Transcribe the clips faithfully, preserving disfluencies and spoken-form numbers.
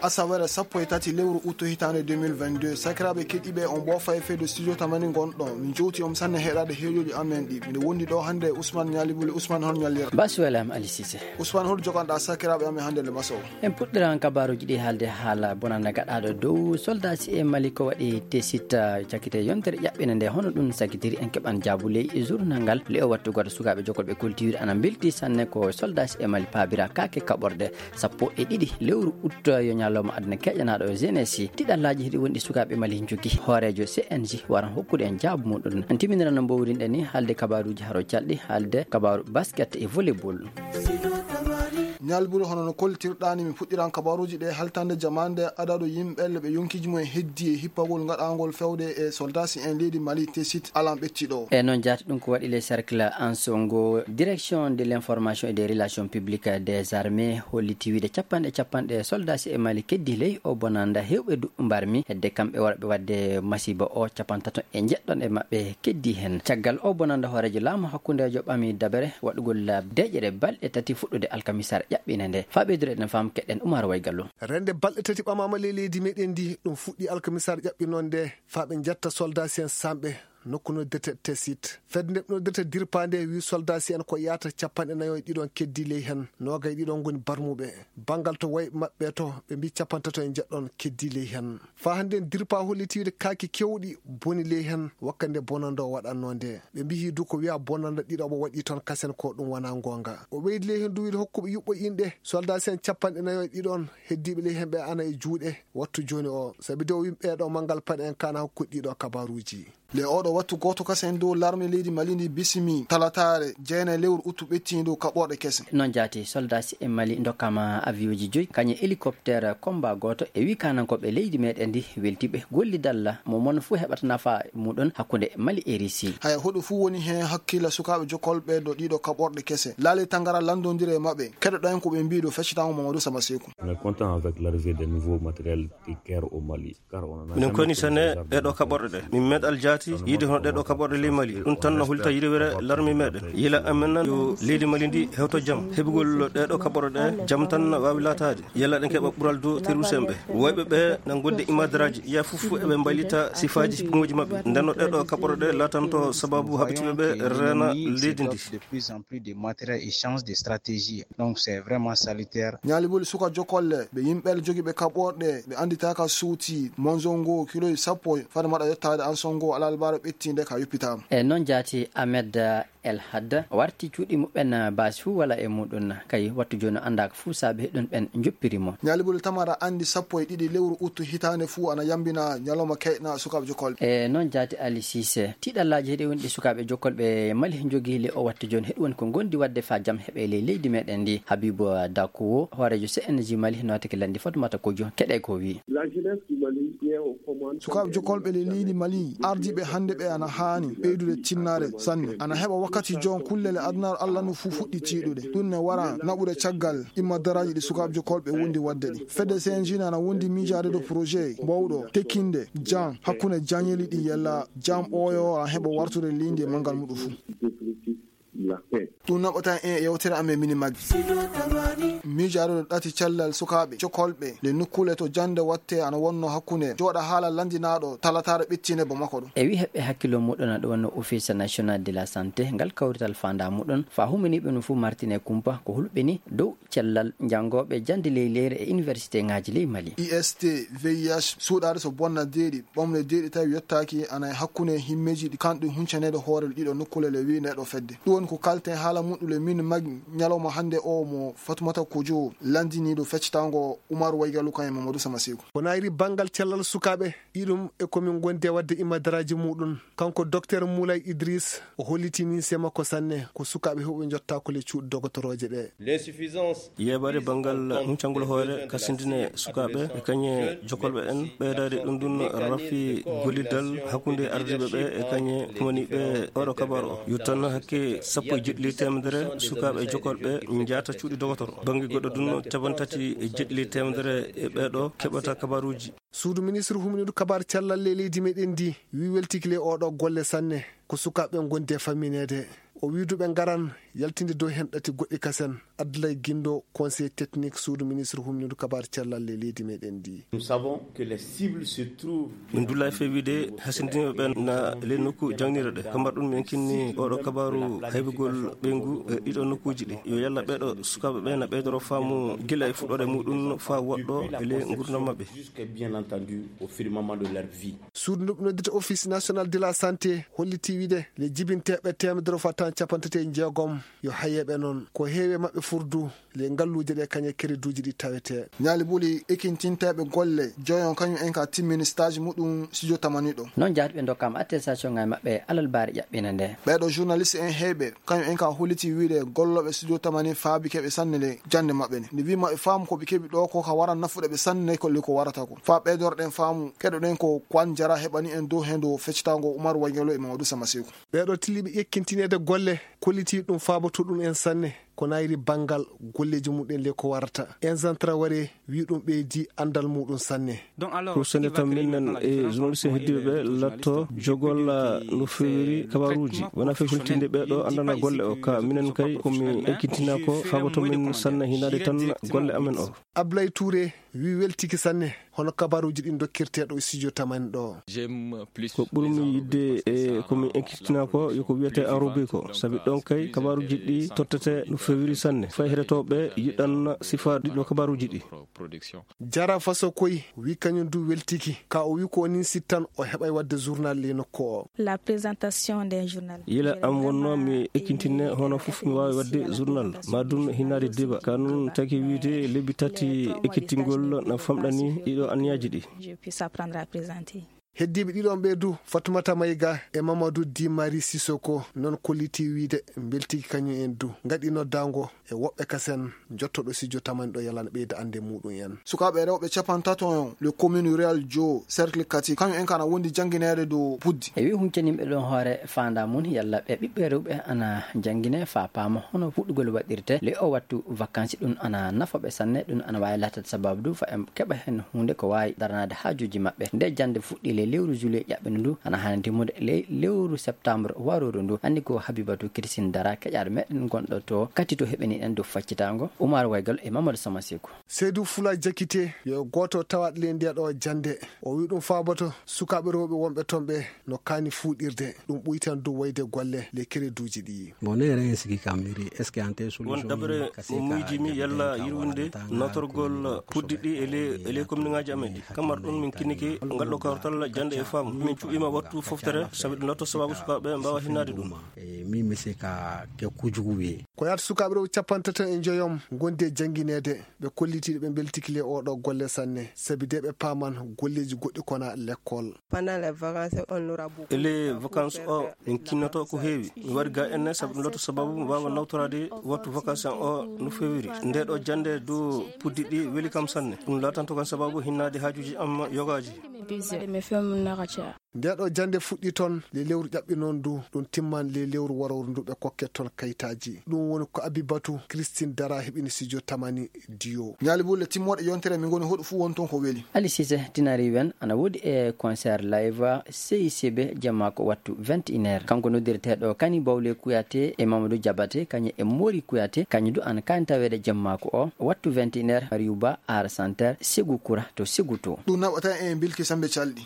asawere sappo e tati lewru août hitande deux mille vingt-deux sakiraɓe keɗiɓe on ɓo faye de studio tamani gonɗon min jowti om sanne heɗade heejoji amen ɗi mine wondi ɗo hande Ousmane Ñalibuli. Ousmane hon ñallira basuwalam Ali Cissé. Ousmane hol joganɗa sakiraɓe amen hande le maso en puɗɗiran kabaruji ɗi haalde haala bonanda gaɗaɗo dow soldat si e Mali ko waɗi tesita cakkite yontere ƴaɓɓine nde hono ɗum sakitiri en keɓan jabuley e journal ngal le o wattu goto sukaɓe jokolɓe culture ana belti sanne ko soldat si e Mali pabira kake kaɓorde sappo e ɗiɗi lewru août yo ñalawma aduna keƴanaɗo e jeunesse tiɗallaji heɗi wonɗi sukaɓe Mali jogui hoorejo C N J waran hokkude en jaabu muɗum en timinirano mbowrinɗe ni haalde kabaruji haro calɗi haalde kabaru basket e volleyball. Ñalburi hono no koltirɗani mi puɗɗiran kabaruji ɗe haltande jamande adaɗo yimɓelle ɓe yonkiji mumen heddi e hippagol gaɗagol fewde e soldat si en leydi Mali tesit alan ɓettiɗo e noon jaati ɗum ko waɗi les cercle en songo direction de l'information et des relations publiques des armées holliti wiide capanɗe capanɗe soldat si e Mali keddi ley o bonanda hewɓe duɓɓe mbarmi hedde kamɓe warɓe wadde masiba o capantato e jeɗɗon e mabɓe keddi hen caggal o bonanda hoorejo laamu hakkudejo ɓami dabere waɗugol deƴƴere balɗe tati fuɗɗude alkamisare ƴaɓɓine nde faɓedure ɗen fam keɗɗen Oumar Way Gallo. rende balɗe tati ɓamama ley leydi meɗen ndi ɗum fuɗɗi alkamisare ƴaɓɓinon nde faɓe jetta soldat si en samɓe nokku noddete tesit fedde nde noddete dirpande wi soldat si en ko yata capanɗe nayo e ɗiɗon keddi ley hen noga e ɗiɗon goni barmuɓe bangal to way mabɓe to ɓe mbi capantato e jeɗɗon keddi ley hen fa hande dirpa hollitiwde kaaki kewɗi boni ley hen wakka nde bonanda o waɗanno nde ɓe mbi hidu ko wiya bonanda ɗiɗoɓo waɗi toon kasen ko ɗum wona gonga o ɓeydi ley hen duwide hokkuɓe yuɓɓo inɗe soldat si en capanɗe nayo e ɗiɗon heddiɓe ley hen ɓe ana e juuɗe wattu joni o saabi de o wimɓeɗo mangal paɗe en kana hokkude ɗiɗo kabaruji le oɗo wattu goto kase en dow larme leydi Mali ndi bisimi talatare jeyna lewru août ɓettiɗo kaɓorɗe kese noon jaati soldat si e Mali dokkama avion ji joyyi kañe hélicoptère combat goto e wi kanankoɓe leydi meɗen ndi weltiɓe gollidalla mo mon fou heɓata nafa muɗum hakkude Mali e Russie hay hoɗo fuu woni hen hakkilla sukaɓe jokolɓe do ɗiɗo kaɓorɗe kese laali tangara landodire mabɓe keɗoɗen ko ɓe mbi ɗo feccitamo Mamadou Sama Sekou. On est content avec l'arrivée des nouveaux matériels de guerre au Mali car on a minen koni sane ɗeɗo kaɓorɗe ɗe min meɗal jaati yiide hono ɗeɗo kaɓorɗe ley Mali ɗum tan no hulta yiide were larmi meɗen yila amen nan yo leydi Mali ndi hewto jaam heɓugol ɗeɗo kaɓorɗe ɗe jaam tan wawi latade yalla ɗen keɓa ɓural dow terroriste en ɓe woyɓe ɓe nan gonde imadaraji ya fof eɓe mbalita sifaji ɓuŋoji mabɓe nden no ɗeɗo kaɓorɗe ɗe latanto sababu haɓitiɓe ɓe rena leydi ndi de plus en plus de matériel échange de stratégie donc c'est vraiment salutaire. Ñalibuli suka jokolle ɓe yimɓele joguiɓe kaɓorɗe ɓe anditaka suuti monzongo kiloji sappo fade maɗa yettade an songo alalbara ɓettinde ka yuppitama e noon jaati Ahmed El Hadda warti cuuɗi muɓen basi fuu wala e muɗum kay wattu joni andaka fuu saabe heɗon ɓen joppirimo Ñalibuli tamara andi sappo e ɗiɗi lewru août hitande fuu ana yambina ñalawma keyɗna sukaɓe jokolɓe e noon jaati Ali Cissé tiɗallaji heeɗi wonɗi sukaɓe jokolɓe Mali jogui le o wattu joni heɗi woni ko gondi wadde fa jaam heeɓe ley leydi meɗen ndi Habibou Dakuwo hoorejo C N J Mali notake landi Fatoumata Kodjo keɗe ko wi sukaɓe jokolɓe le leydi Mali ardiɓe hande ɓe ana hani ɓeydude tinnare sanne ana heɓa wakkati jon kullele aduna Allah no fu fuɗɗi tiiɗude ɗum ne wara naɓude caggal imma daraji ɗi sukaɓe jokolɓe wondi wadde ɗi fedde C N J ana wondi miijade do projet bawɗo tekkinde jam hakkude jañeli ɗi yalla jam oyo a heɓa wartude leydi e mangal muɗum fu ɗum naɓata en e yewtere amen mini maggi miijaɗo ɗati cellal sukaɓe jokolɓe le nukkule to jande watte ana wonno hakkude jooɗa haala landinaɗo talatare ɓettine bo makko ɗum e wi heɓɓe hakkilo muɗum aɗa wonno office national de la santé ngal kawrital fanda muɗum fa humaniɓe no fuu martine kumpa ko hulɓini dow cellal jangoɓe jande ley leyre e université ngaji ley Mali I S T V I H suuɗade so bonna deeɗi ɓamde deeɗi tawi yettaki ana e hakkude himmeji ɗi kanɗum huncanede hoore ɗiɗo nukkule le wi neɗo fedde ɗum woni ko kalten haala muɗum le min maggi ñalawma hande o mo Fatoumata Kodjo landiniɗo feccitango Oumar Way Gallo kan e Mamadou Sama Sekou ko nayri bangal cellal sukaɓe ɗiɗum e komin gonde wadde imadaraji muɗum kanko docteur Moulay Idriss o hollitini se makko sanne ko sukaɓe heɓe jotta ko le cuuɗi dogotoroje ɗe l'insuffisance yeɓade bangal huncangol hoore kasindine sukaɓe e kañe jokolɓe en ɓeydade ɗum ɗum rafi gollidal hakkude ardiɓe ɓe e kañe humaniɓe oɗo kabar o yuttanno hakke sappo e jeɗɗili temedere sukaɓe e jokolɓe jaata cuuɗi dogotoro banggue goɗɗo dunno capan tati e jeɗɗili temedere e ɓeɗo keɓata kabaruji suudu ministre humaniɗo kabar cellal le leydi meɗen ndi wi weltikile oɗo golle sanne ko sukaɓe gonde famminede o widuɓe ngaran yaltinde dow hen ɗati goɗɗi kasen Abdoulaye Guindo conseil technique suudu ministre humnidu kabar cellal le leydi meɗen ndi. Nous savons que les cibles se trouvent min dula fe wiide hasindinoɓe ɓen na le nokku jangnire ɗe kambar ɗum min kinni oɗo kabaru haybugol ɓeygu e ɗiɗo nokkuji ɗi yo yalla ɓeɗo sukaɓe ɓe na ɓeydoro faamu gila e fuɗɗode muɗum fa woɗɗo e le gurdam mabɓe jusqu'à bien entendu au firmament de leur vie. suudu ndu noddita office national de la santé holliti wiide le jibinteɓe temedere fatan capantati jeegom yo hayeɓe noon ko heewi mabɓe furdu le ngalluje ɗe kañe créduji ɗi tawete. ñaali ɓuuli ekintinteɓe golle joyon kañum en ka timmini stage muɗum studio tamaniɗo noon jaati ɓe dokkama attestation ngay mabɓe alal baari ƴaɓɓina nde ɓeɗo journaliste en heeɓe kañum en ka holliti wiide golloɓe studio tamani faabi keɓe sanne le jande mabɓe ne nde wi mabɓe faamu koɓe keeɓi ɗo ko ka wara nafuɗe ɓe sanne kolle ko warata ko fa ɓeydorɗen faamu keɗoɗen ko kwan jara heɓani en dow hen do feccitago Oumar Wangelo e Mamadou Samaseko. ɓeɗo tiliɓe ƴekkintinede golle kolliti ɗum faaboto ɗum en sanne ko nayri bangal golleji muɗum le ko warata Inzan Traoré wi ɗum ɓeydi andal muɗum sanne. ko sene tan minen e journaliste heddiɓe ɓe latto jogol no fewiri kabaruji wona fe hultinde ɓeɗo andana golle o ka minen kay komi ekkitina ko faaboto min sanne hinade tan golle amen o. Ablaye Touré wi weltiki sanne hono kabaruji ɗin dokkirteɗo studio tamani ɗo. ko ɓurmi yidde e komi ekkitina ko yoko wiyete enrobé ko saabi ɗon kay kabaruji ɗi tottete no fewiri sanne fay heɗotoɓe yiɗan sifa ɗiɗo kabaruji ɗi. Jara Faso koy wi kañum du weltiki ka o wi ko nin sittan o heɓay wadde journal le nokku o. La présentation des journal yila am wonno mi ekkintinne hono fof mi wawi wadde journal madum hinade débat kanum taki wiide lebbi tati ekkittingol na famɗani ɗiɗo anniyaji ɗi. je puisse apprendre à présenter. heddiɓe ɗiɗon ɓeydu Fatoumata Mayiga e Mamadou Di Mari Sissoko noon kolliti wiide beltiki kañum en du gaɗi noddago e woɓɓe kasen jottoɗo studio tamani ɗo yalana ɓeyda ande muɗum en. sukaɓe rewɓe capantato le commune rural jo cercle kati kañum en kana wondi jangguinede dow puddi e wi huncaniɓe ɗon hoore fanda mum yalla ɓe ɓiɓɓe rewɓe ana jangguine fa paama hono fuɗɗugol waɗirte le o wattu vacances ɗum ana nafaɓe sanne ɗum ana wawi latade sababu du fa en keɓa hen hunde ko wawi daranade hajuji mabɓe nde jande fuɗɗi lewru juillet ƴaɓɓene ndu ana hani timmude le lewru septembre waroru ndu anni ko Habibatou Christine Dara keƴaɗo meɗen gonɗo to kati to heɓeni en dow faccitago Oumar Waygal e Mamadou Samaseko. Seydou Fula Jakite yo goto tawaɗ le ndiya ɗo jande o wi ɗum faaboto sukaɓe rewɓe wonɓe toon ɓe no kaani fuuɗirde ɗum ɓuytan dow wayde golle le créduji ɗi. bon ne ren sigi kamiri est ce que ante solution won dabre mo mujimi yalla yirwunde notorgol puddi ɗi ele ele commune ngaji amen kamar ɗum min kiniki ngalɗo kawtal jande e faamu min cuɓima wattu foftere sabi ɗum lotto sababu sukaɓe mbawa hinnade ɗum e mi misi ka ke kujugu wi ko yata sukaɓe rew capantatan e joyom gonde jangguinede ɓe kollitiɗe ɓe beltikile oɗo golle sanne sabi de ɓe paman golleji goɗɗi kona l'école. pendant les vacances on aura beaucoup ele vacances o min kinnoto ko heewi mi wari ga enne sabi ɗum lotto sababu mbawa nawtorade wattu vacances en o no fewiri nde ɗo jande dow puddi ɗi weeli kam sanne ɗum latanto kan sababu hinnade hajuji am yogaji. ndeɗo jande fuɗɗi toon le lewru ƴaɓɓi noon du ɗum timman le lewru warowru ndu ɓe kokket toon kayitaji ɗum woni ko Abibatou Christine Dara heɓini studio tamani diyo ñaali bulle timmoɗe yontere min goni hoɗo fu won toon ko weeli. Ali Cissé tinari wen ana woodi e concert live C I C B jamma ko wattu vingt et une heures kanko noddirteɗo kani Bawle Kouyaté e Mamadou Diabaté kañum e Mori Kouyaté kañum du ana kani tawede jamma ko o wattu vingt et une heures Riouba Art Center Ségou Koura to Ségou to ɗum naɓata en bilki sambe calɗi.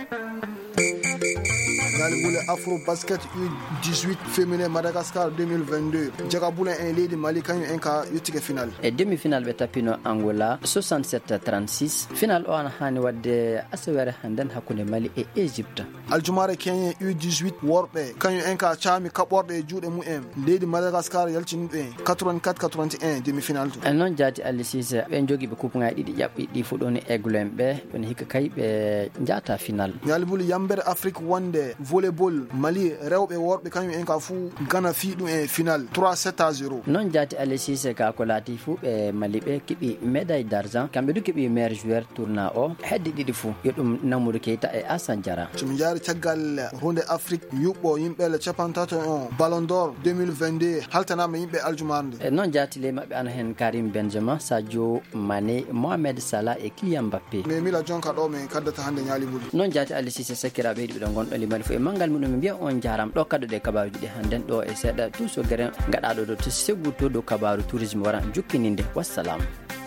Gali Boule Afro Basket U dix-huit féminin Madagascar deux mille vingt-deux. Jaga Boule en leydi Mali kañum en ka yettike final. E demi final ɓe tapino Angola soixante-sept à trente-six. Final o ana hani wadde asawere handen hakkunde Mali e Égypte. Aljumare Kenye U dix-huit worɓe kañum en ka caami kaɓorɗe e juuɗe mumen. Leydi Madagascar yaltiniɓe quatre-vingt-quatre quatre-vingt-un demi final to. En noon jaati Ali Cissé ɓe jogi ɓe kupuŋaji ɗiɗi ƴaɓɓi ɗi fu ɗon aigle en ɓe ɗon hikka kay ɓe jata final. Gali Boule yambere Afrique wonde volleyball Mali rewɓe worɓe kañum en ka fuu Ghana fi ɗum e final trois sept à zéro. noon jaati Ali Cissé ka ko laati fuu ɓe Mali ɓe keeɓi médaille d' argent kamɓe du keeɓi meilleur joueur tournoi o hedde ɗiɗi fuu yo ɗum Namoudou Keita e Assane Diarra. somi jaari caggal hunde Afrique yuɓɓo yimɓele capantato on Ballon d'Or deux mille vingt-deux haltanama yimɓe aljumarde. e noon jaati ley maɓɓe ana hen Karim Benzema Sadio Mané Mohamed Salah e Kylian Mbappé. mais mila jonka ɗo min kaddata hande ñaali ɓuuri noon jaati Ali Cissé sakkiraɓe heeɗi ɓeɗo gonɗo limani e mangal muɗum ɓe mbiya on jaram ɗo kaɗoɗe kabaruji ɗi hannden ɗo e seeɗa tout so gere gaɗaɗo ɗo to segu to dow kabaru tourisme wara jukkininde wassalam.